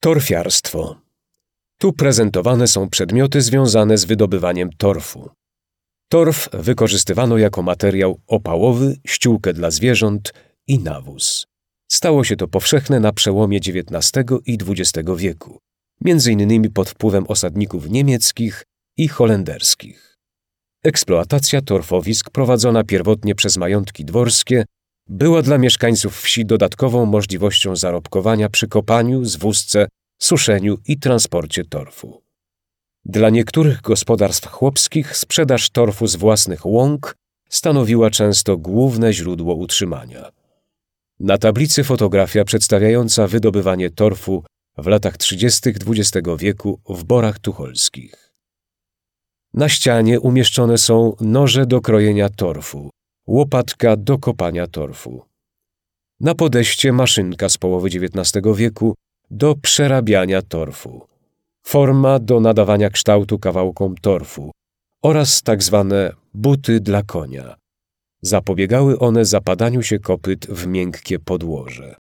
Torfiarstwo. Tu prezentowane są przedmioty związane z wydobywaniem torfu. Torf wykorzystywano jako materiał opałowy, ściółkę dla zwierząt i nawóz. Stało się to powszechne na przełomie XIX i XX wieku, m.in. pod wpływem osadników niemieckich i holenderskich. Eksploatacja torfowisk prowadzona pierwotnie przez majątki dworskie była dla mieszkańców wsi dodatkową możliwością zarobkowania przy kopaniu, zwózce, suszeniu i transporcie torfu. Dla niektórych gospodarstw chłopskich sprzedaż torfu z własnych łąk stanowiła często główne źródło utrzymania. Na tablicy fotografia przedstawiająca wydobywanie torfu w latach 30. XX wieku w Borach Tucholskich. Na ścianie umieszczone są noże do krojenia torfu, łopatka do kopania torfu. Na podejście maszynka z połowy XIX wieku do przerabiania torfu, forma do nadawania kształtu kawałkom torfu oraz tzw. buty dla konia. Zapobiegały one zapadaniu się kopyt w miękkie podłoże.